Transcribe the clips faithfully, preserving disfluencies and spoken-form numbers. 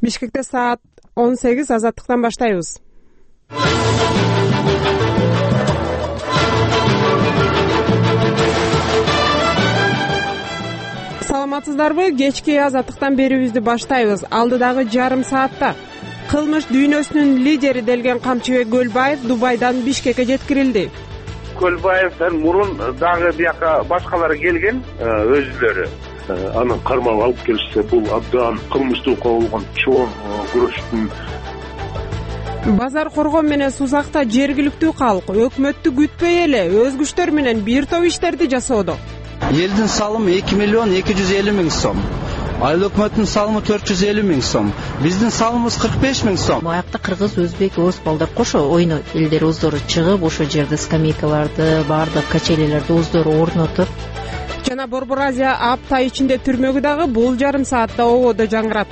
Бишкекте саат он сегиз, азаттыктан баштайбыз. Саламатсыздарбы? Кечки азаттыктан берүүбүздү баштайбыз. Алдыдагы жарым саатта кылмыш дүйнөсүнүн лидери делген Камчыбек Көлбаев Дубайдан Бишкекке жеткирилди. Көлбаевден мурун дагы бияка башкалар келген өзүлөрү. Анын кармап алып келишсе, бул абдан кылмыштыкка болгон чоң күрөштүн. Базар коргоо менен Сузакта жергиликтүү калк өкмөттү күтпөй эле өз күчтөр менен бир топ иштерди жасоодо. Элдин салымы эки миллион эки жүз элүү миң сом. Айыл өкмөттүн салымы төрт жүз элүү миң сом. Биздин салымыбыз кырк беш миң сом. Аякта кыргыз, өзбек, орус балдар кошо ойно элдер өздөрү чыгып, ошо жерде скамейкаларды, баардык качелелерди өздөрү орнотуп. Жана Борбор Азия апта ичинде түрмөгү дагы бул жарым саатта ободо жаңгырат.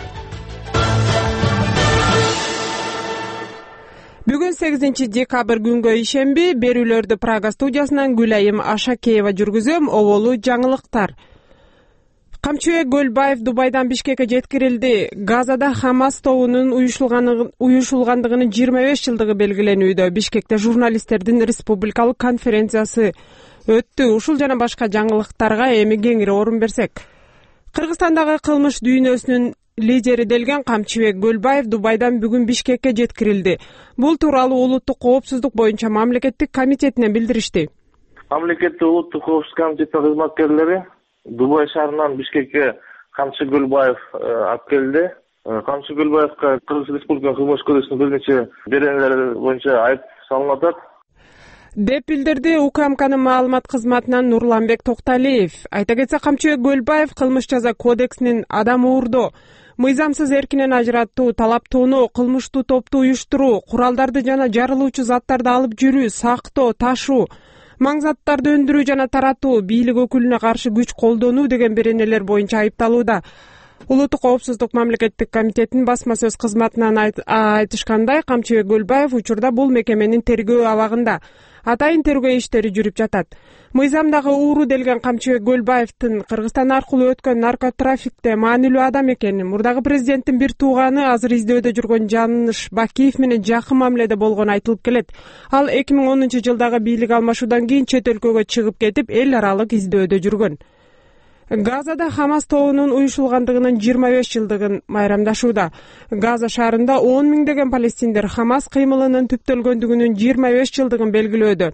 Бүгүн сегизинчи декабрь күнгө ишемби, берүүлөрдү Прага студиясынан Гүлайым Ашакеева жүргүзөм. Оболу жаңылыктар. Камчыбек Көлбаев Дубайдан Бишкекке жеткирилди. Газада Хамас тобунун уюшулгандыгынын жыйырма беш жылдыгы белгиленүүдө. Бишкекте журналисттердин республикалык конференциясы өттү. Ушул жана башка жаңылыктарга эми кеңири орун берсек. Кыргызстандагы кылмыш дүйнөсүнүн лидери делген Камчыбек Көлбаев Дубайдан бүгүн Бишкекке жеткирилди. Бул тууралуу Улуттук коопсуздук боюнча мамлекеттик комитетине билдиришти. Мамлекеттик улуттук коопсуздук комитетинин кызматкерлери Дубай шаарынан Бишкекке Камчыбек Көлбаев алып келди. Камчыбек Көлбаевка Кыргыз Республикасынын кылмыш кодексинин бир нече беренелери боюнча айып салынып атат деп билдирди УКМКнын маалымат кызматынан Нурланбек Токталиев. Айта кетсек, Камчыбек Көлбаев кылмыш жаза кодексинин адам уурдоо, мыйзамсыз эркинен ажыраттуу, талап тоноо, кылмыштуу топту уюштуруу, куралдарды жана жарылуучу заттарды алып жүрүү, сактоо, ташуу, маң заттарды өндүрүү жана таратуу, бийлик өкүлүнө каршы күч колдонуу деген беренелер боюнча айыпталууда. Улуттук коопсуздук мамлекеттик комитетинин басма сөз кызматынан айтышкандай, Камчыбек Көлбаев учурда бул мекеменин тергөө абагында. Атайын тергөө иштери жүрүп жатат. Мыйзамдагы ууру делген Камчыбек Көлбаевдин Кыргызстан аркылуу өткөн наркотрафикте маанилүү адам экени, мурдагы президенттин бир тууганы азыр издөөдө жүргөн Жаныш Бакиев менен жакын мамиледе болгону айтылып келет. Ал эки миң онунчу жылдагы бийлик алмашуудан кийин чет өлкөгө чыгып кетип, эл аралык издөөдө жүргөн. Газада Хамас тобунун уюшулгандыгынын жыйырма беш жылдыгын майрамдашууда. Газа шаарында он миңдеген палестиндер Хамас кыймылынын түптөлгөндүгүнүн жыйырма беш жылдыгын белгилөөдө.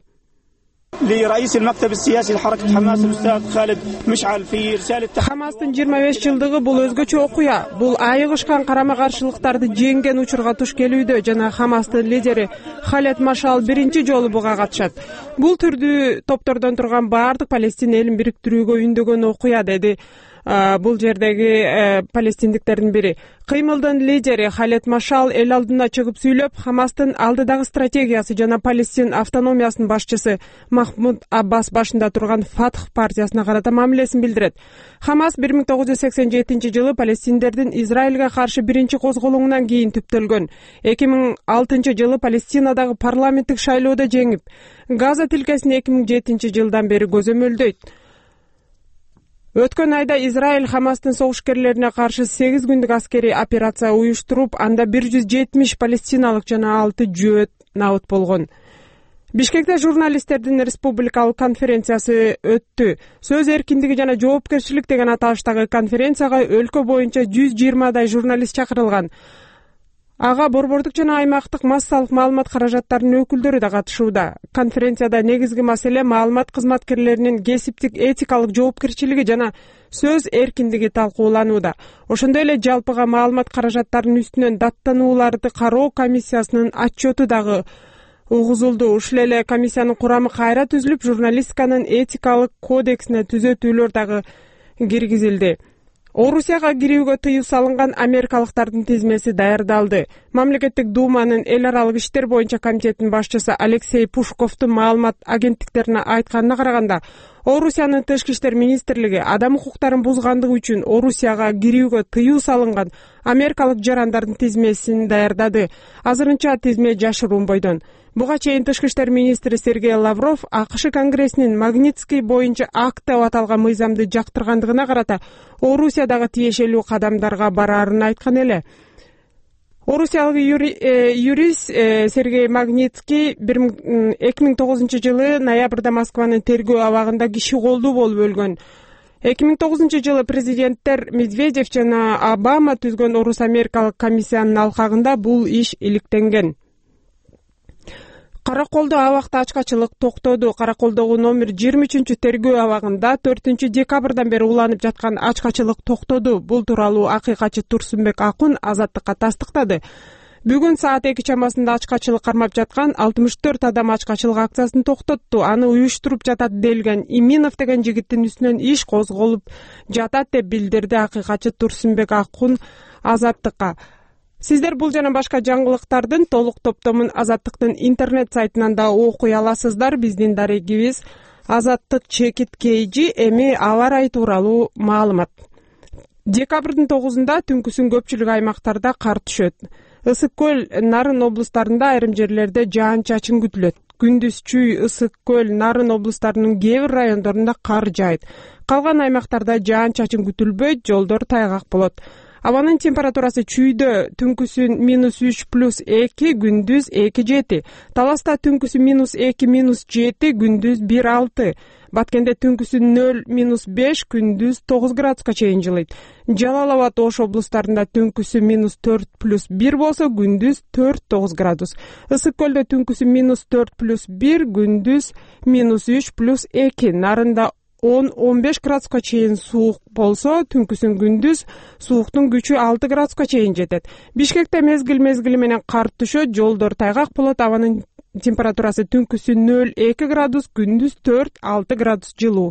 Хамастын жыйырма беш жылдыгы бул өзгөчө окуя. Бул айыгышкан карама каршылыктарды жеңген учурга туш келүүдө жана Хамастын лидери Халет Машал биринчи жолу буга катышат. Бул түрдүү топтордон турган баардык палестин элин бириктирүүгө үндөгөн окуя, деди бул жердеги палестиндиктердин бири. Кыймылдын лидери Халет Машал эл алдына чыгып сүйлөп, Хамастын алдыдагы стратегиясы жана Палестин автономиясынын башчысы Махмуд Аббас башында турган Фатх партиясына карата мамилесин билдирет. Хамас бир миң тогуз жүз сексен жетинчи жылы палестиндердин Израилге каршы биринчи козголуңунан кийин түптөлгөн. эки миң алтынчы жылы Палестинадагы парламенттик шайлоодо жеңип, Газа тилкесин эки миң жетинчи жылдан бери көзөмөлдөйт. Өткөн айда Израиль Хамастын согушкерлерине каршы сегиз күндүк аскерий операция уюштуруп, анда бир жүз жетимиш палестиналык жана алты жөөт набыт болгон. Бишкекте журналисттердин республикалык конференциясы өттү. Сөз эркиндиги жана жоопкерчилик деген аталыштагы конференцияга өлкө боюнча жүз жыйырмадай журналист чакырылган. Ага борбордук жана аймактык массалык маалымат каражаттарынын өкүлдөрү да катышууда. Конференцияда негизги маселе маалымат кызматкерлеринин кесиптик этикалык жоопкерчилиги жана сөз эркиндиги талкууланууда. Ошондой эле жалпыга маалымат каражаттарынын үстүнөн даттанууларды кароо комиссиясынын отчету дагы угузулду. Ушул эле комиссиянын курамы кайра түзүлүп, журналистиканын этикалык кодексине түзөтүүлөр дагы киргизилди. Орусияга кирүүгө тыюу салынган америкалыктардын тизмеси даярдалды. Мамлекеттик думанын эл аралык иштер боюнча комитетинин башчысы Алексей Пушковдун маалымат агенттиктерине айтканына караганда, Орусиянын тышкы иштер министрлиги адам укуктарын бузгандыгы үчүн Орусияга кирүүгө тыюу салынган америкалык жарандардын тизмесин даярдады. Азырынча тизме жашыруун бойдон. Буга чейин тышкы иштер министри Сергей Лавров АКШ Конгрессинин Магнитский боюнча акт деп аталган мыйзамды жактыргандыгына карата Орусиядагы тиешелүү кадамдарга бараарын айткан эле. Орусиялык юрист Сергей Магнитский эки миң тогузунчу жылы ноябрда Москванын тергөө абагында киши колдуу болуп өлгөн. эки миң тогузунчу жылы президенттер Медведев жана Обама түзгөн орус-америкалык комиссиянын алкагында бул иш иликтенген. Караколдо абакта ачкачылык токтоду. Караколдогу номер жыйырма үчүнчү тергөө абагында төртүнчү декабрдан бери уланып жаткан ачкачылык токтоду. Бул тууралуу акыйкатчы Турсунбек Акун Азаттыкка тастыктады. Бүгүн саат эки чамасында ачкачылык кармап жаткан алтымыш төрт адам ачкачылык акциясын токтотту. Аны уюштуруп жатат делген Иминов деген жигиттин үстүнөн иш козголуп жатат деп билдирди акыйкатчы Турсунбек Акун Азаттыкка. Сиздер бул жана башка жаңылыктардын толук топтомун Азаттыктын интернет сайтынан да окуй аласыздар. Биздин дарегибиз Азаттык чекит кейжи. Эми аба ырайы тууралуу маалымат. Декабрдын тогузунда түнкүсүн көпчүлүк аймактарда кар түшөт. Ысык көл, Нарын облустарында айрым жерлерде жаан-чачын күтүлөт. Күндүз Чүй, Ысык көл, Нарын облустарынын кээ бир райондорунда кар жаайт. Калган аймактарда жаан-чачын күтүлбөйт, жолдор тайгак болот. Абанын температурасы Чүйдө түнкүсүн минус үч плюс эки, күндүз эки жети. Таласта түнкүсүн минус эки минус жети, күндүз бир алты. Баткенде түнкүсүн нөл минус беш, күндүз тогуз градуска чейин жылыйт. Жалал Абад Ош облустарында түнкүсү минус төрт плюс бир болсо, күндүз төрт тогуз градус. Ысык көлдө түнкүсү минус төрт плюс бир, күндүз минус үч плюс эки. Нарында он он беш градуска чейин суук болсо, түнкүсүн күндүз сууктун күчү алты градуска чейин жетет. Бишкекте мезгил мезгили менен кар түшөт, жолдор тайгак болот. Абанын температурасы түнкүсү нөл эки градус, күндүз төрт алты градус жылуу.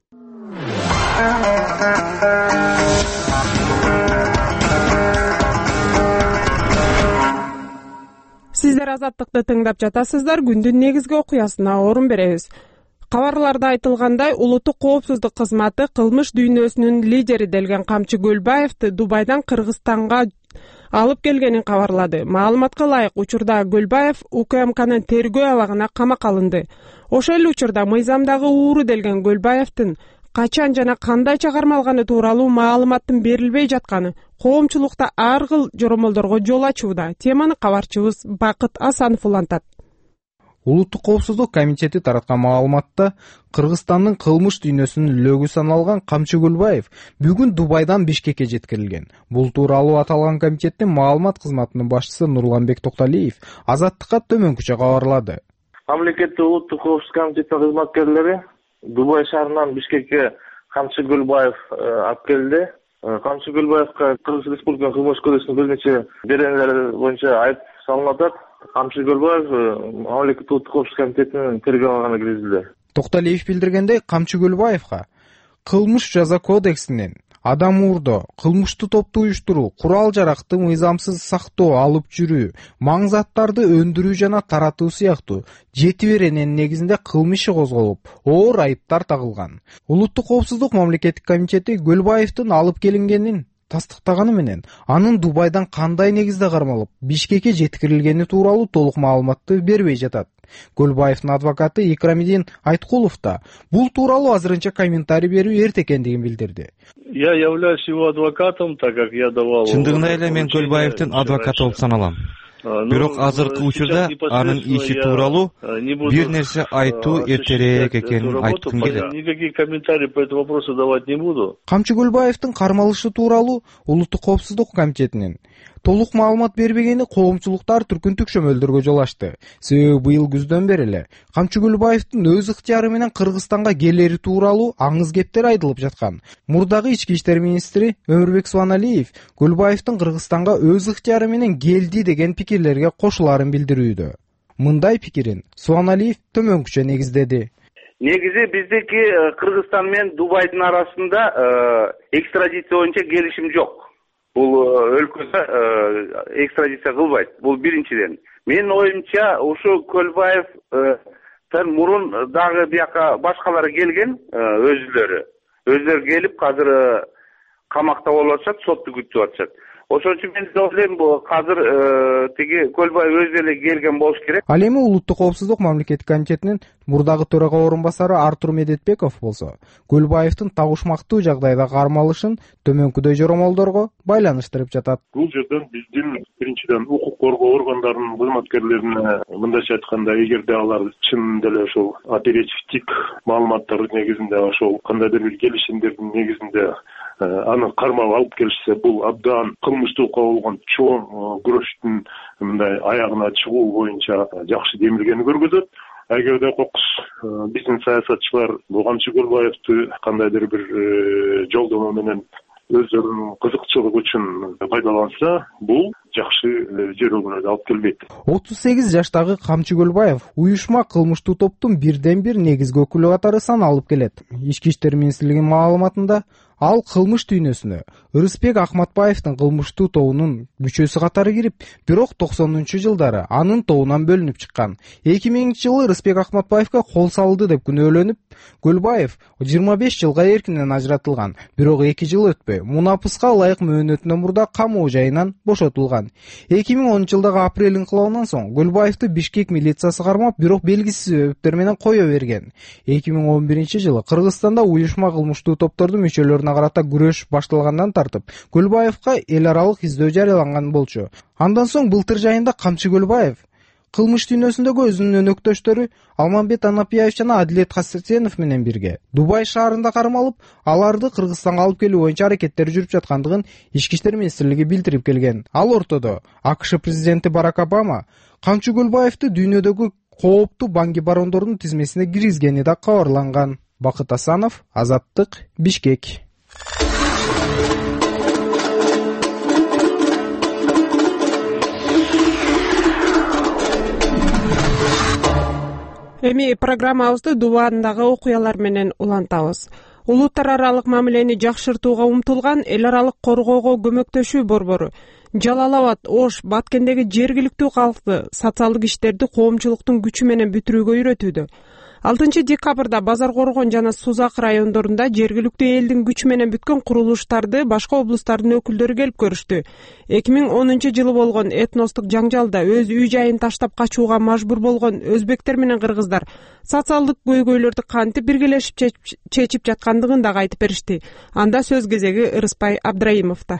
Сиздер Азаттыкты тыңдап жатасыздар. Күндүн негизги окуясына орун беребиз. Кабарларда айтылгандай, улуттук коопсуздук кызматы кылмыш дүйнөсүнүн лидери делген Камчы Көлбаевди Дубайдан Кыргызстанга алып келгенин кабарлады. Маалыматка ылайык, учурда Көлбаев УКМКнын тергөө абагына камакка алынды. Ошол эле учурда мыйзамдагы ууру делген Көлбаевдин качан жана кандайча кармалганы тууралуу маалыматтын берилбей жатканы коомчулукта ар кыл жоромолдорго жол ачууда. Теманы кабарчыбыз Бакыт Асанов улантат. Улуттук коопсуздук комитети тараткан маалыматта Кыргызстандын кылмыш дүйнөсүнүн лөгү саналган Камчы Көлбаев бүгүн Дубайдан Бишкекке жеткирилген. Бул тууралуу аталган комитеттин маалымат кызматынын башчысы Нурланбек Токталиев Азаттыкка төмөнкүчө кабарлады. Мамлекеттик улуттук коопсуздук комитетинин кызматкерлери Дубай шаарынан Бишкекке Камчы Көлбаев алып келди. Камчы Көлбаевка Кыргыз Республикасынын кылмыш кодексинин бир нече беренелери боюнча айып салынып атат. Камчы Көлбаев мамлекеттик улуттук коопсуздук комитетинин тергөө абагына киргизилди. Токталиев билдиргендей, Камчы Көлбаевга кылмыш жаза кодексинин адам уурдоо, кылмыштуу топту уюштуруу, курал-жаракты мыйзамсыз сактоо, алып жүрүү, маң заттарды өндүрүү жана таратуу сыяктуу жети берененин негизинде кылмыш иши козголуп, оор айыптар тагылган. Улуттук коопсуздук мамлекеттик комитети Көлбаевдин алып келингенин тастыктаганы менен анын Дубайдан кандай негизде кармалып Бишкекке жеткирилгени тууралуу толук маалыматты бербей жатат. Көлбаевдин адвокаты Икрамидин Айткулов да бул тууралуу азырынча комментарий берүү эрте экендигин билдирди. Я являюсь его адвокатом, так как я давал. Чындыгында эле мен Көлбаевдин адвокаты болуп саналам. Бирок азыркы учурда анын иши тууралуу бир нерсе айтуу эртерээк экенин айткым келет. Никаких комментариев по этому вопросу давать не буду. Камчы Көлбаевдин кармалышы тууралуу Улуттук коопсуздук комитетинин толук маалымат бербегени коомчулуктар түркүн түкшөмөлдөргө жол ачты. Себеби быйыл күздөн бери эле Камчы Көлбаевдин өз ыктыяры менен Кыргызстанга келери тууралуу аңыз кептер айтылып жаткан. Мурдагы ички иштер министри Өмүрбек Суаналиев Көлбаевдин Кыргызстанга өз ыктыяры менен келди деген пикирлерге кошуларын билдирүүдө. Мындай пикирин Суаналиев төмөнкүчө негиздеди. Негизи биздики Кыргызстан менен Дубайдын арасында экстрадиция боюнча келишим жок. Бул өлкөдө экстрадиция кылбайт. Бул биринчиден. Менин оюмча ушу Көлбаевтан мурун дагы бияка башкалары келген, өзүлөрү. Өзүлөрү келип азыр камакта болуп атышат, сотту күтүп атышат. Ошон үчүн мен ойлойм бул азыр тиги Көлбаев өзү эле келген болуш керек. Ал эми Улуттук коопсуздук мамлекеттик комитетинин мурдагы төрага орун басары Артур Медетбеков болсо Көлбаевдин табышмактуу жагдайда кармалышын төмөнкүдөй жоромолдорго байланыштырып жатат. Бул жерден биздин биринчиден укук коргоо органдарынын кызматкерлерине мындайча айтканда, эгерде алар чын деле ошол оперативдик маалыматтар негизинде ошол кандайдыр бир келишимдердин негизинде аны кармап алып келишсе, бул абдан кылмыштуулукка болгон чоң күрөштүн мындай аягына чыгуу боюнча жакшы демилгени көргөзөт. Эгерде кокус биздин саясатчылар бул Камчы Көлбаевди кандайдыр бир жолдомо менен өздөрүнүн кызыкчылыгы үчүн пайдаланса, бул жакшы жөрөгөлөргө алып келбейт. отуз сегиз жаштагы Камчы Көлбаев уюшма кылмыштуу топтун бирден бир негизги өкүлү катары саналып келет. Ички иштер министрлигинин маалыматында ал кылмыш дүйнөсүнө Ырысбек Акматбаевдин кылмыштуу тобунун мүчөсү катары кирип, бирок токсонунчу жылдары анын тобунан бөлүнүп чыккан. эки миңинчи жылы Ырысбек Акматбаевга кол салды деп күнөөлөнүп, Көлбаев жыйырма беш жылга эркинен ажыратылган. Бирок эки жыл өтпөй, мунапыска ылайык мөөнөтүнөн мурда камоо жайынан бошотулган. эки миң онунчу жылдагы апрель инкылабынан соң Көлбаевди Бишкек милициясы кармап, бирок белгисиз себептер менен кое берген. эки миң он биринчи жылы Кыргызстанда уюшма кылмыштуу топтордун мүчөлөрүнө карата күрөш башталгандан тартып, Көлбаевга эл аралык издөө жарыяланган болчу. Андан соң былтыр жайында Камчы Көлбаев кылмыш дүйнөсүндөгү өзүнүн өнөктөштөрү Алмамбет Анапиев жана Адилет Хасенов менен бирге Дубай шаарында кармалып, аларды Кыргызстанга алып келүү боюнча аракеттер жүрүп жаткандыгын Ички иштер министрлиги билдирип келген. Ал ортодо АКШ президенти Барак Обама Камчы Көлбаевди дүйнөдөгү кооптуу банги барондордун тизмесине киргизгени да кабарланган. Бакыт Асанов, Азаттык, Бишкек. Эми программабызды Дубайдагы окуялар менен улантабыз. Улуттар аралык мамилени жакшыртууга умтулган эл аралык коргоого көмөктөшүү борбору Жалал Абад, Ош, Баткендеги жергиликтүү калкты социалдык иштерди коомчулуктун күчү менен бүтүрүүгө үйрөтүүдө. алтынчы декабрда Базар Коргон жана Сузак райондорунда жергиликтүү элдин күчү менен бүткөн курулуштарды башка облустардын өкүлдөрү келип көрүштү. эки миң онунчу жылы болгон этностук жаңжалда өз үй жайын таштап качууга мажбур болгон өзбектер менен кыргыздар социалдык көйгөйлөрдү кантип биргелешип чечип жаткандыгын дагы айтып беришти. Анда сөз кезеги Ырыспай Абдрайымовдо.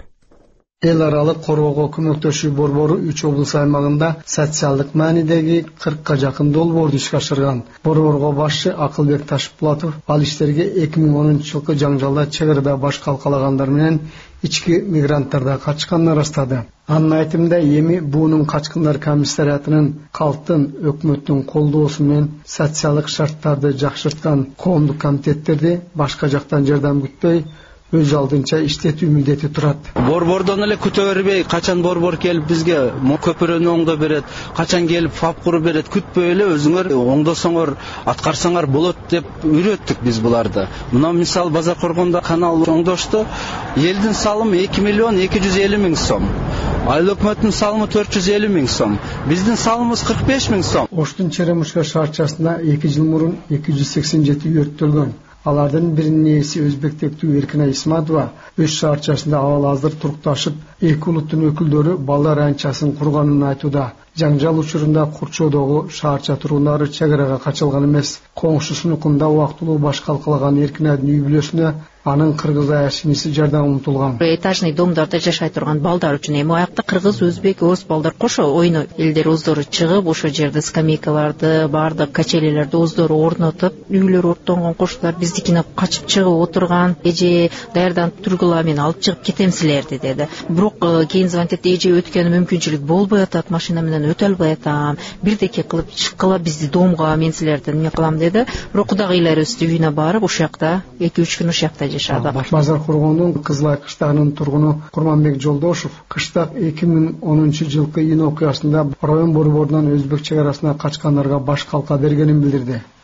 Эл аралык коргоого көмөктөшүү борбору үч облус аймагында социалдык маанидеги кыркка жакын долбоорду ишке ашырган. Борборго башчы Акылбек Ташпулатов ал иштерге эки миң онунчу жылкы жаңжалда чек арада баш калкалагандар менен ички мигранттар да качканын ырастады. Анын айтымында эми буунун качкындар комиссариатынын калктын өкмөттүн колдоосу менен социалдык шарттарды жакшырткан коомдук комитеттерди башка жактан жардам күтпөй өз алдынча иштетүү милдети турат. Борбордон эле күтө бербей, качан борбор келип бизге көпүрөнү оңдоп берет, качан келип фап куруп берет, күтпөй эле өзүңөр оңдосоңор, аткарсаңар болот деп үйрөттүк биз буларды. Мына мисал Базар Коргондо канал оңдошту. Элдин салымы эки миллион эки жүз элүү миң сом. Айыл өкмөттүн салымы төрт жүз элүү миң сом. Биздин салымыбыз кырк беш миң сом. Оштун Черемушка шаарчасында эки жыл мурун эки жүз сексен жети үй өрттөлгөн. Алардын биринин ээси өзбектектүү Эркинай Исматова өз шаарчасында абал азыр турукташып, эки улуттун өкүлдөрү балдар анчасын курганын айтууда. Жаңжал учурунда Курчодогу шаарча тургундары чек арага качылган эмес. Коңшусунукунда убактылуу баш калкалаган Эркинайдын үй бүлөсүнө анын кыргыз аяшиниси жардам умтулган. Этажный домдордо жашай турган балдар үчүн эми аякта кыргыз, өзбек, орус балдар кошо ойно элдер өздөрү чыгып, ошо жерде скамейкаларды, баардык качелелерди өздөрү орнотуп, үйлөр өрттөнгөн кошулар биздикине качып чыгып отурган. Эже даярданып тургула, мен алып чыгып кетем силерди деди. Бирок кийин звонтет, эже өткөнү мүмкүнчүлүк болбой атат, машина менен өтө албай атам. Бирдеке кылып чыккыла бизди домго, мен силерди эмне кылам деди. Бирок кудагыйларыбыздын үйүнө барып, ошол жакта эки үч күн ошол жакта Базар Коргондун Кызылай кыштагынын тургуну Курманбек Жолдошов кыштак эки миң онунчу жылкы июнь окуясында район борборунан өзбек чек арасына качкандарга баш калка бергенин билдирди.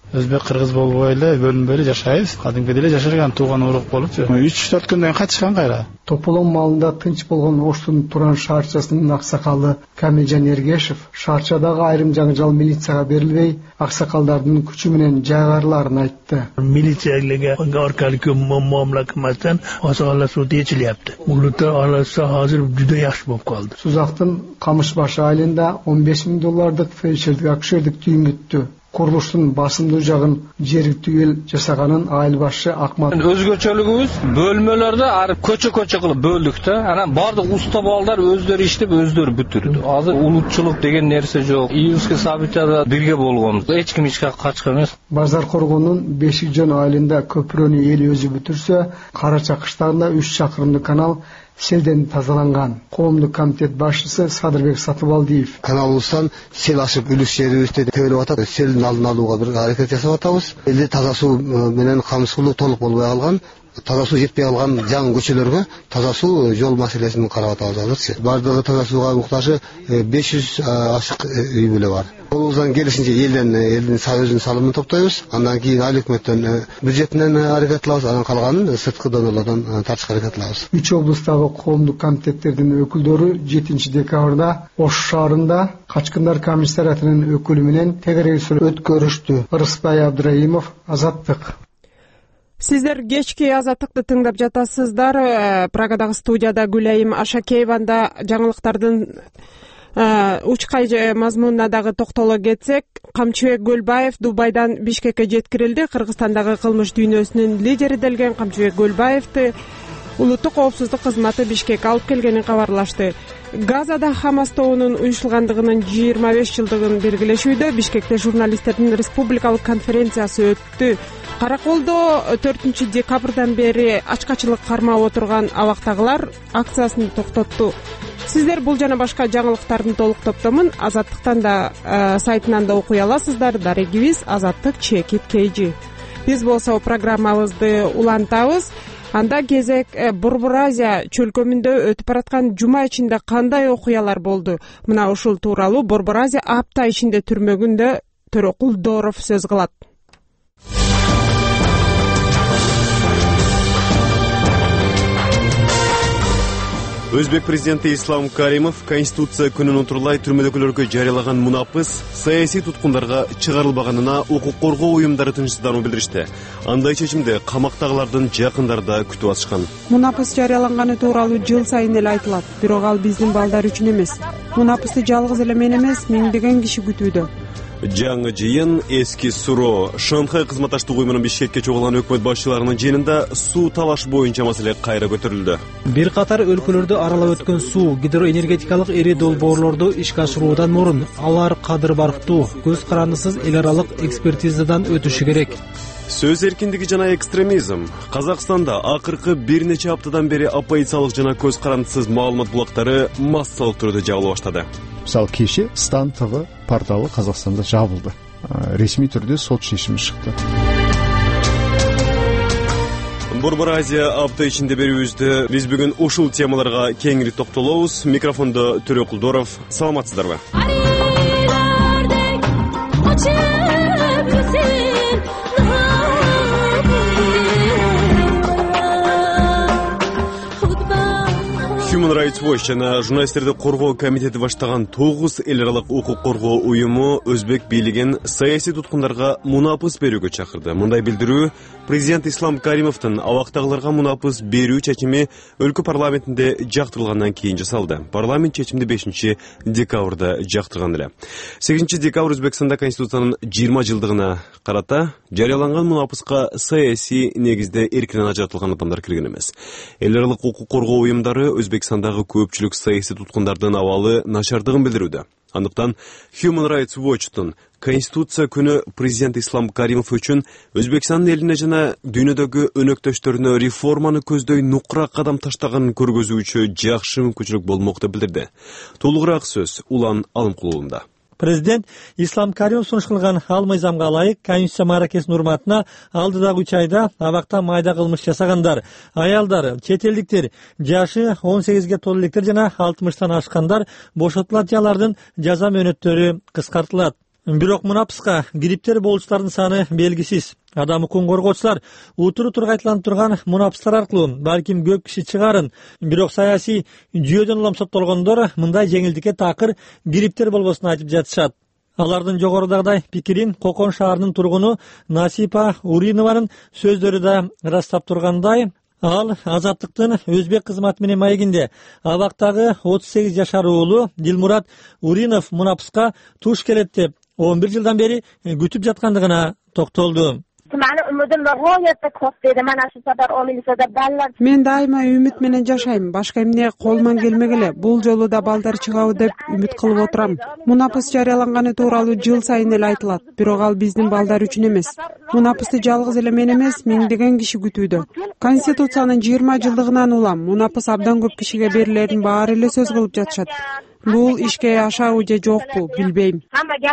өзбек кыргыз болбой эле бөлүнбөй эле жашайбыз. Кадимкидей эле жашаган тууган урук болупчу. үч төрт күндөн кайтышкан кайра. Тополон малында тынч болгон Оштун Туран шаарчасынын аксакалы Камилжан Эргешев шаарчадагы айрым жаңжал милицияга берилбей, аксакалдардын күчү менен жайгарларын айтты. Милицияга аркалык muomala qilmasdan oson sud yechilyapti. Mulkda olasa hozir juda yaxshi bo'lib qoldi. Suzaqtın Qamışbaşı ayında on besh ming dollarlık felçerlik akşerdik tүйүнгүттү. Kuruluşun basımlı jagın jергilиктүү эл жасаганын айыл башы Акмат. Өзгөчөлүгүбүз бөлмөлөрдө ар көчө-көчө кылып бөлдүк да. Анан бардык уста балдар өздөрү иштеп, өздөрү бүтүрдү. Азыр улутчулук деген нерсе жок. Июльский событияда бирге болгонбуз. Эч ким ичке качкан эмес. Базар коргонунун Бешикжон айылында көпүрөнү эл өзү бүтүрсө, Кара Чакыштарында үч чакырымдык канал селден тазаланган. Коомдук комитет башчысы Садырбек Сатыбалдиев. Каналыбыздан сел ашып үлүс жерибизде төлөп атат. Селдин алдын алууга бир аракет жасап атабыз. Элде таза суу менен камыс сулуу толук болбой калган. Таза суу жетпей калган жаңы көчөлөргө таза суу жол маселесин карап атабыз азырчы. Бардыгы таза сууга муктажы беш жүз ашык үй бүлө бар. Колубуздан келишинче элден элдин өзүнүн салымын топтойбуз. Андан кийин айыл өкмөттөн бюджетинен аракет кылабыз. Анан калганын сырткы донорлордон тартышка аракет кылабыз. Үч облустагы коомдук комитеттердин өкүлдөрү жетинчи декабрда Ош шаарында Качкындар комиссариатынын өкүлү менен тегерегип өткөрүштү. Ырысбай Абдраимов, Азаттык. Сиздер кечки Азаттыкты тыңдап жатасыздар. Прагадагы студияда Гүлайым Ашакееванда жаңылыктардын учкай мазмунуна дагы токтоло кетсек, Камчыбек Көлбаев Дубайдан Бишкекке жеткирилди. Кыргызстандагы кылмыш дүйнөсүнүн лидери делген Камчыбек Көлбаевди улуттук коопсуздук кызматы Бишкекке алып келгенин кабарлашты. Газада Хамас тобунун уюшулгандыгынын жыйырма беш жылдыгын белгилешүүдө Бишкекте журналисттердин республикалык конференциясы өттү. Караколдо төртүнчү декабрдан бери ачкачылык кармап отурган абактагылар акциясын токтотту. Сиздер бул жана башка жаңылыктардын толук топтомун Азаттыктан да сайтынан да окуй аласыздар. Дарегибиз Азаттык чекит кейжи. Биз болсо программабызды улантабыз. Анда кезек Борбор Азия чөлкөмүндө өтүп бараткан жума ичинде кандай окуялар болду? Мына ушул тууралуу Борбор Азия апта ичинде түрмөгүндө Төрөкулдоров сөз кылат. Өзбек президенти Ислам Каримов Конституция күнүн утурлай түрмөдөгүлөргө жарыялаган мунапыс саясий туткундарга чыгарылбаганына укук коргоо уюмдары тынчсыздануу билдиришти. Андай чечимди камактагылардын жакындары да күтүп атышкан. Мунапыс жарыяланганы тууралуу жыл сайын эле айтылат, бирок ал биздин балдар үчүн эмес. Мунапысты жалгыз эле мен эмес, миңдеген киши күтүүдө. Жаңы жыйын эски суроо. Шанхай кызматташтык уюмунун Бишкекке чогулган өкмөт башчыларынын жыйынында суу талаш боюнча маселе кайра көтөрүлдү. Бир катар өлкөлөрдү аралап өткөн суу, гидроэнергетикалык ири долбоорлорду ишке ашыруудан мурун алар кадыр барктуу, көз карандысыз эл аралык экспертизадан өтүшү керек. Сөз эркиндиги жана экстремизм. Казакстанда акыркы бир нече аптадан бери оппозициялык жана көз карандысыз маалымат булактары массалык түрдө жабыла баштады. Мисалы кеше Стан ТВ порталы Казакстанда жабылды. Ресми түрдө сот чечими чыкты. Борбор Азия апта ичинде берүүбүздө биз бүгүн ушул темаларга кеңири токтолобуз. Микрофондо Төрөкулдоров. Саламатсыздарбы? Human Rights Watch жана журналисттерди коргоо комитети баштаган тогуз эл аралык укук коргоо уюму өзбек бийлигин саясий туткундарга мунапыс берүүгө чакырды. Мындай билдирүү президент Ислам Каримовдун абактагыларга мунапыс берүү чечими өлкө парламентинде жактырылгандан кийин жасалды. Парламент чечимди бешинчи декабрда жактырган эле. сегизинчи декабрь Өзбекстанда Конституциянын жыйырма жылдыгына карата жарыяланган мунапыска саясий негизде эркинен ажыратылган адамдар кирген эмес. Эл аралык укук коргоо уюмдары Өзбекстандагы көпчүлүк саясий туткундардын абалы начардыгын билдирүүдө. Андыктан Human Rights Watch'тун Конституция күнү президент Ислам Каримов үчүн Өзбекстандын элине жана дүйнөдөгү өнөктөштөрүнө реформаны көздөй нукра кадам таштаганын көргөзүүчү жакшы мүмкүнчүлүк болмок деп билдирди. Толугураак сөз Улан Алымкулуулунда. Президент Ислам Каримов сунуш кылган ал мыйзамга ылайык Конституция маракесинин урматына алдыдагы үч айда абакта майда кылмыш жасагандар, аялдар, чет элдиктер, жашы он сегизге толуу электер жана алтымыштан ашкандар бошотулат же алардын жаза мөөнөттөрү кыскартылат. Бирок мунапыска кириптер болуучулардын саны белгисиз. Адам укугун коргоочулар утуру тургай айтыланып турган мунапыстар аркылуу балким көп киши чыгарын, бирок саясий жүйөдөн улам соттолгондор мындай жеңилдикке такыр кириптер болбосун айтып жатышат. Алардын жогорудагыдай пикирин Кокон шаарынын тургуну Насипа Уринованын сөздөрү да ырастап тургандай, ал Азаттыктын өзбек кызматы менен маегинде абактагы отуз сегиз жашар уулу Дилмурат Уринов мунапыска туш келет деп он бир жылдан бери күтүп жаткандыгына токтолду. Мен дайыма үмүт менен жашайм. Башка эмне колуман келмек эле. Бул жолу да балдар чыгабы деп үмүт кылып отурам. Мунапыс жарыяланганы тууралуу жыл сайын эле айтылат, бирок ал биздин балдар үчүн эмес. Мунапысты жалгыз эле мен эмес, миңдеген киши күтүүдө. Конституциянын жыйырма жылдыгынан улам мунапыс абдан көп кишиге берилерин баары эле сөз кылып жатышат. Бул ишке ашабы же жокпу, билбейм.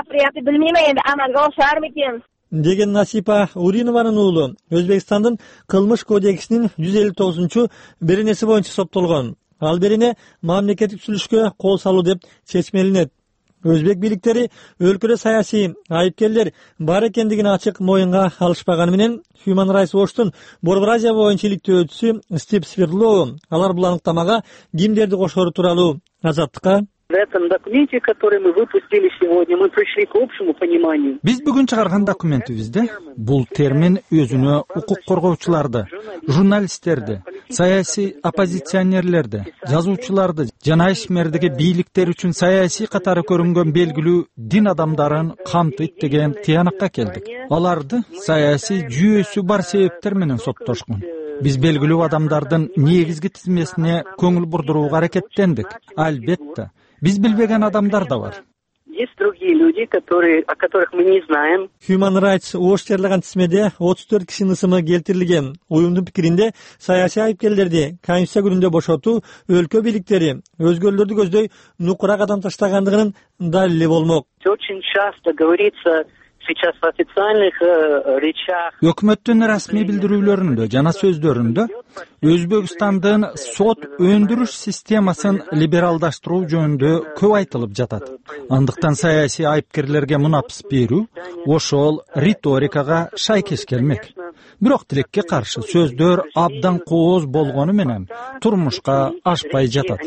Деген Насипа Уринованын уулу Өзбекстандын кылмыш кодексинин жүз элүү тогузунчу беренеси боюнча соттолгон. Ал берене мамлекеттик сүйлөшкө кол салуу деп чечмелинет. Өзбек бийликтери өлкөдө саясий айыпкерлер бар экендигин ачык моюнга алышпаганы менен Human Rights Watch'тун Борбор Азия боюнча иликтөөчүсү Стив Свердлоу алар бул аныктамага кимдерди кошору тууралуу Азаттыкка: В этом документе, который мы выпустили сегодня, мы пришли к общему пониманию. Биз бүгүн чыгарган документибизде бул термин өзүнө укук коргоочуларды, журналисттерди, саясий оппозиционерлерди, жазуучуларды жана ишмердиги бийликтер үчүн саясий катары көрүнгөн белгилүү дин адамдарын камтыйт деген тыянакка келдик. Аларды саясий жүйөсү бар себептер менен соттошкон. Биз белгилүү адамдардын негизги тизмесине көңүл бурдурууга аракеттендик. Албетте, биз билбеген адамдар да бар. Есть другие люди, которые, о которых мы не знаем. Human Rights Watch жарыяган тизмеде отуз төрт кишинин ысымы келтирилген. Уюмдун пикиринде саясий айыпкерлерди Конституция күнүндө бошотуу өлкө бийликтери өзгөлөрдү көздөй нукура кадам таштагандыгынын далили болмок. Очень часто говорится сейчас в официальных речах. Өкмөттүн расмий билдирүүлөрүндө жана сөздөрүндө Өзбекстандын сот өндүрүш системасын либералдаштыруу жөнүндө көп айтылып жатат. Андыктан саясий айыпкерлерге мунапыс берүү ошол риторикага шайкеш келмек. Бирок тилекке каршы сөздөр абдан кооз болгону менен турмушка ашпай жатат.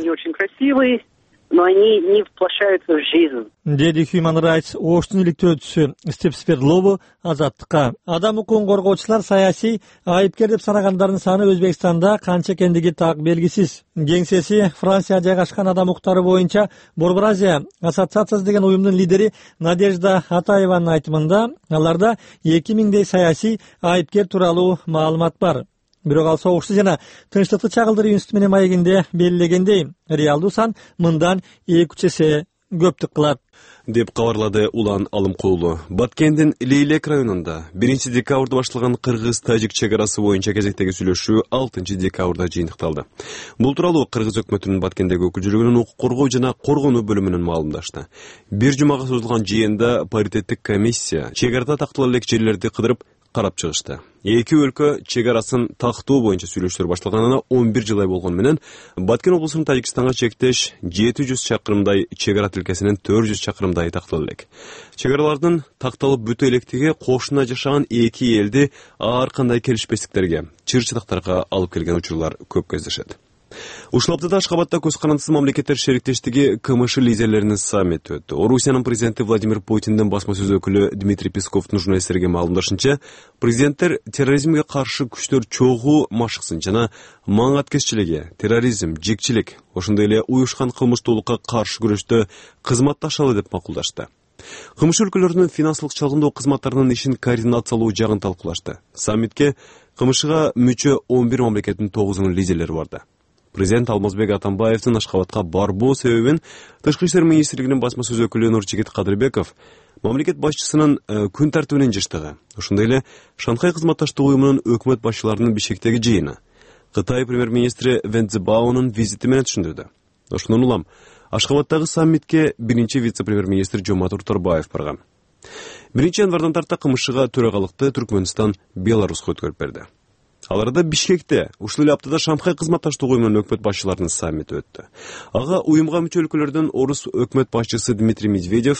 Но они не воплощаются в жизнь. Деди Human Rights Watch'тун иликтөөчүсү Стив Свердлоу Азаттыкка. Адам укугун коргоочулар саясий айыпкер деп санагандардын саны Өзбекстанда канча экендиги так белгисиз. Кеңсеси Франция жайгашкан адам укуктары боюнча Борбор Азия ассоциациясы деген уюмдун лидери Надежда Атаеванын айтымында аларда эки миңдей саясий айыпкер тууралуу маалымат бар. Бирок ал согушту жана тынчтыкты чагылдыруу институту менен маегинде белгилегендей, реалдуу сан мындан эки үч эсе көптүк кылат деп кабарлады Улан Алымкулу. Баткендин Лейлек районунда биринчи декабрда башталган кыргыз-тажик чек арасы боюнча кезектеги сүйлөшүү алтынчы декабрда жыйынтыкталды. Бул тууралуу Кыргыз өкмөтүнүн Баткендеги өкүлчүлүгүнүн укук коргоо жана коргонуу бөлүмүнүн маалымдашты. Бир жумага созулган жыйында паритеттик комиссия чек арада тактала элек жерлерди кыдырып карап чыгышты. Эки өлкө чек арасын тактоо боюнча сүйлөшүүлөр башталганына он бир жыл ай болгону менен Баткен облусунун Тажикстанга чектеш жети жүз чакырымдай чек ара тилкесинин төрт жүз чакырымдай тактала элек. Чек аралардын такталып бүтө электиги кошуна жашаган эки элди ар кандай келишпестиктерге, чыр-чатактарга алып келген учурлар көп кездешет. Ушул аптада Ашхабадда көз карандысыз мамлекеттер шериктештиги КМШ лидерлеринин саммити өттү. Орусиянын президенти Владимир Путиндин басма сөз өкүлү Дмитрий Песковдун журналисттерге маалымдашынча, президенттер терроризмге каршы күчтөр чогуу машыксын жана маңаткесчилиги, терроризм, жекчилик, ошондой эле уюшкан кылмыштуулукка каршы күрөштө кызматташалы деп макулдашты. КМШ өлкөлөрүнүн финансылык чалгындоо кызматтарынын ишин координациялоо жагын талкуулашты. Саммитке КМШга мүчө он бир мамлекеттин тогузунун лидерлери барды. Президент Алмазбек Атамбаевдин Ашхабадка барбоо себебин Тышкы иштер министрлигинин басма сөз өкүлү Нуржигит Кадырбеков мамлекет башчысынын күн тартибинин жыштыгы, ошондой эле Шанхай кызматташтык уюмунун өкмөт башчыларынын Бишкектеги жыйыны, Кытай премьер-министри Вен Цзибаонун визити менен түшүндүрдү. Ошондон улам Ашхабаддагы саммитке биринчи вице-премьер-министр Жомарт Оторбаев барган. биринчи январдан тарта КМШга төрагалыкты Түркмөнстан, Беларуска өткөрүп берди. Аларда Бишкекте ушул эле аптада Шанхай кызматташтык уюмунун өкмөт башчыларынын саммити өттү. Ага уюмга мүчө өлкөлөрдөн орус өкмөт башчысы Дмитрий Медведев,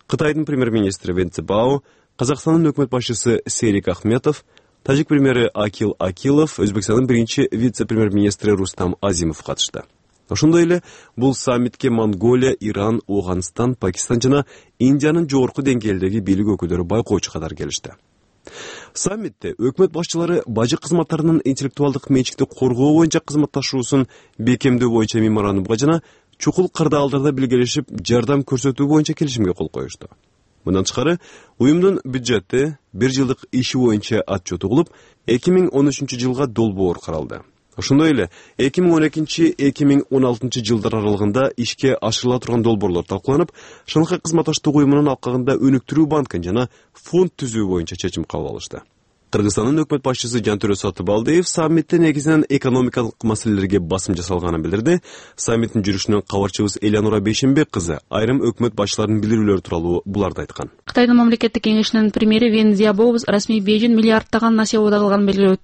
Кытайдын премьер-министри Вен Цзяобао, Казакстандын өкмөт башчысы Серик Ахметов, Тажик премьери Акил Акилов, Өзбекстандын биринчи вице-премьер-министри Рустам Азимов катышты. Ошондой эле бул саммитке Монголия, Иран, Ауганстан, Пакистан жана Индиянын жогорку деңгээлдеги бийлик өкүлдөрү байкоочу катары келишти. Саммитте өкмөт башчылары бажы кызматтарынын интеллектуалдык менчикти коргоо боюнча кызматташуусун бекемдөө боюнча меморандумга жана чукул кырдаалдарда билгелешип, жардам көрсөтүү боюнча келишимге кол коюшту. Мындан тышкары, уюмдун бюджети бир жылдык иши боюнча отчет угулуп, эки миң он үчүнчү жылга долбоор каралды. Ошондой эле эки миң он экинчи — эки миң он алтынчы жылдар аралыгында ишке ашырыла турган долбоорлор талкууланып, Шанхай кызматташтык уюмунун алкагында өнүктүрүү банкын жана фонд түзүү боюнча чечим кабыл алышты. Кыргызстандын өкмөт башчысы Жантөрө Сатыбалдиев саммитте негизинен экономикалык маселелерге басым жасалганын билдирди. Саммиттин жүрүшүнөн кабарчыбыз Элянура Бейшенбек кызы айрым өкмөт башчыларынын билдирүүлөрү тууралуу буларды айткан. Кытайдын мамлекеттик кеңешинин премьери Вен Цзяобао расмий Бейжин миллиардтаган насия ода кылганын белгилеп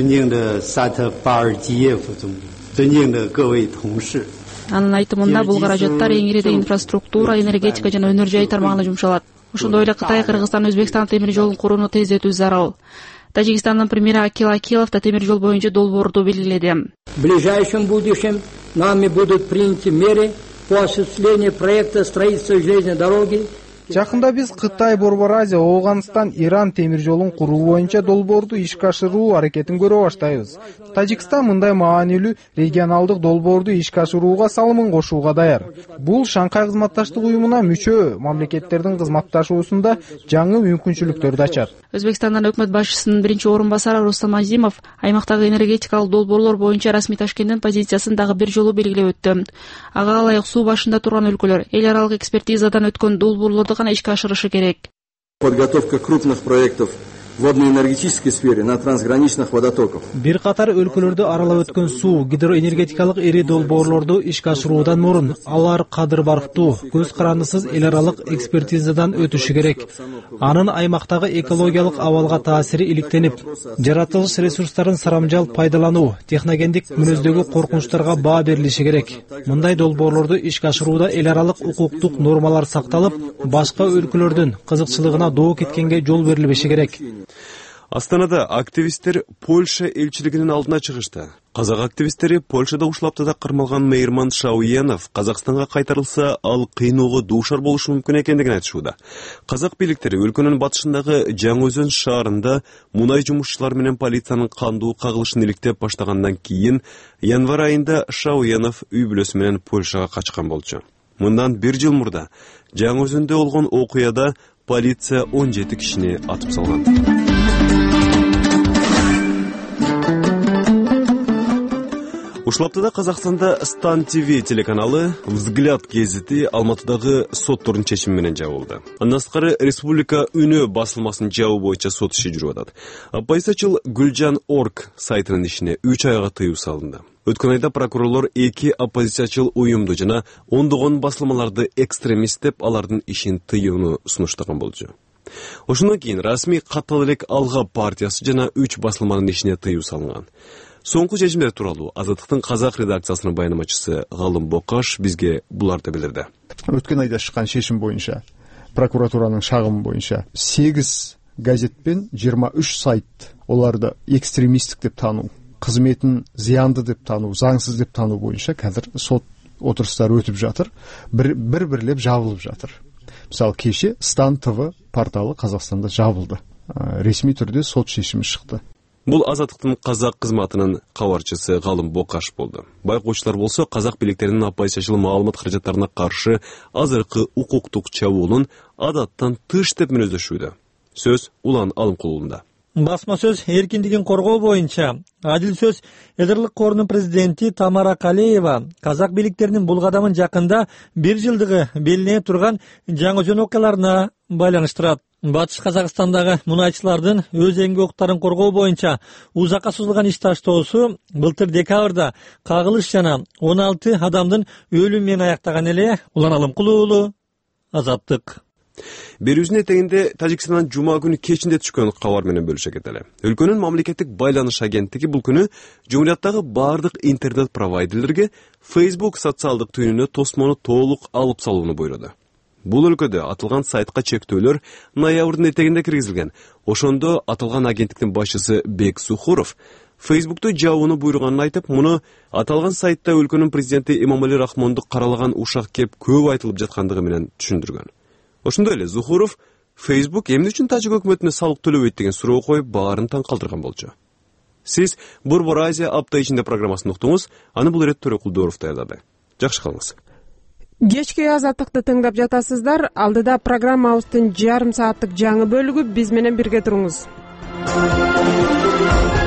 өттү. Анын айтымында бул каражаттар эң ири инфраструктура, энергетика жана өнөр жай тармагына жумшалат. Ошондой эле Кытай, Кыргызстан, Өзбекстан темир жолун курууну тездетүү зарыл. Тажикстандын премьери Акил Акилов да темир жол боюнча долбоорду белгиледи. В ближайшем будущем нами будут приняты меры по осуществлению проекта строительства железной дороги. Жакында биз Кытай, Борбор Азия, Ауганстан, Иран темир жолун куруу боюнча долбоорду ишке ашыруу аракетин көрө баштайбыз. Тажикстан мындай маанилүү регионалдык долбоорду ишке ашырууга салымын кошууга даяр. Бул Шанхай кызматташтык уюмуна мүчө мамлекеттердин кызматташуусунда жаңы мүмкүнчүлүктөрдү ачат. Өзбекстандын өкмөт башчысынын биринчи орун басары Рустам Азимов аймактагы энергетикалык долбоорлор боюнча расмий Ташкенттин позициясын дагы бир жолу белгилеп өттү. Ага ылайык суу башында турган өлкөлөр эл аралык экспертизадан өткөн долбоорлорду гана ишке ашырышы керек. Подготовка крупных проектов в водно-энергетической сфере на трансграничных водотоках. Бир катар өлкөлөрдү аралап өткөн суу, гидроэнергетикалык ири долбоорлорду ишке ашыруудан мурун алар кадыр барктуу, көз карандысыз эл аралык экспертизадан өтүшү керек. Анын аймактагы экологиялык абалга таасири иликтенип, жаратылыш ресурстарын сарамжал пайдалануу, техногендик мүнөздөгү коркунучтарга баа берилиши керек. Мындай долбоорлорду ишке ашырууда эл аралык укуктук нормалар сакталып, башка өлкөлөрдүн кызыкчылыгына доо кеткенге жол берилбеши керек. Астанада активисттер Польша элчилигинин алдына чыгышты. Казак активисттери Польшада ушлаптыда кармалган Мейерман Шауенов Казакстанга кайтарылса, ал кыйноого дуушар болушу мүмкүн экендигин айтышууда. Казак бийликтери өлкөнүн батышындагы Жаңы-Өзөн шаарында мунай жумушчулары менен полициянын кандуу кагылышын иликтеп баштагандан кийин январь айында Шауенов үй бүлөсү менен Польшага качкан болчу. Мындан бир жыл мурда Жаңы-Өзөндө болгон окуяда полиция он жети кишини атып салган. Ушлаптыда Казакстанда Стан ТВ телеканалы Взгляд гезити Алматыдагы соттордун чечими менен жабылды. Андан сырткары Республика Үнө басылмасынын жабуу боюнча сот иши жүрүп атат. Оппозициячыл Гүлжан Орг сайтынын ишине үч айга тыюу салынды. Өткөн айда прокурорлор эки оппозициячыл уюмду жана ондогон басылмаларды экстремист деп алардын ишин тыюуну сунуштаган болчу. Ошондон кийин расмий Каттал элек Алга партиясы жана үч басылманын ишине тыюу салынган. Соңку чечимдер тууралуу Азаттыктын казак редакциясынын баянамачысы Галым Бокаш бизге буларды билдирди. Өткөн айда чыккан чечим боюнча, прокуратуранын шагымы боюнча сегиз газет пен жыйырма үч сайт оларды экстремисттик деп тануу, кызметін зиянды деп тануу, заңсыз деп тануу боюнча қазір сот отырыстары өтүп жатыр, бір-бірлеп жабылып жатыр. Мисалы кеше Стан ТВ порталы Қазақстанда жабылды. Ресми түрде сот шешими шықты. Бул Азаттыктын казак кызматынын кабарчысы Галым Бокаш болду. Байкоочулар болсо казак бийликтеринин оппозициячыл маалымат каражаттарына каршы азыркы укуктук чабуулун адаттан тыш деп мүнөздөшүүдө. Сөз Улан Алымкулунда. Басма сөз эркиндигин коргоо боюнча Адил сөз Эдерлик корунун президенти Тамара Калеева казак бийликтеринин бул кадамын жакында бир жылдыгы белине турган Жаңы-Өзөн окуяларына байланыштырат. Батыш Казакстандагы мунайчылардын өз эмгек укуктарын коргоо боюнча узакка созулган иш таштоосу былтыр декабрда кагылыш жана он алты адамдын өлүмү менен аяктаган эле. Улан Алымкулуу уулу, Азаттык. Берүүзүнүн этегинде Тажикстандан жума күнү кечинде түшкөн кабар менен бөлүшө кетели. Өлкөнүн мамлекеттик байланыш агенттиги бул күнү жумурияттагы бардык интернет провайдерлерге Facebook социалдык түйүнүнө тосмону толук алып салууну буйруду. Бул өлкөдө атылган сайтка чектөөлөр ноябрдын этегинде киргизилген. Ошондо аталган агенттиктин башчысы Бек Сухуров Фейсбукту жабууну буйруганын айтып, муну аталган сайтта өлкөнүн президенти Эмомали Рахмонду каралаган ушак кеп көп айтылып жаткандыгы менен түшүндүргөн. Ошондой эле Сухуров Facebook эмне үчүн Тажик өкмөтүнө салык төлөбөйт деген суроо коюп, баарын таң калтырган болчу. Сиз Борбор Азия апта ичинде программасын уктуңуз, аны бул ирет Төрөкулдоров даярдады. Жакшы калыңыз. Кечки азаттыкты тыңдап жатасыздар. Алдыда программабыздын жарым сааттык жаңы бөлүгү, биз менен бирге туруңуз.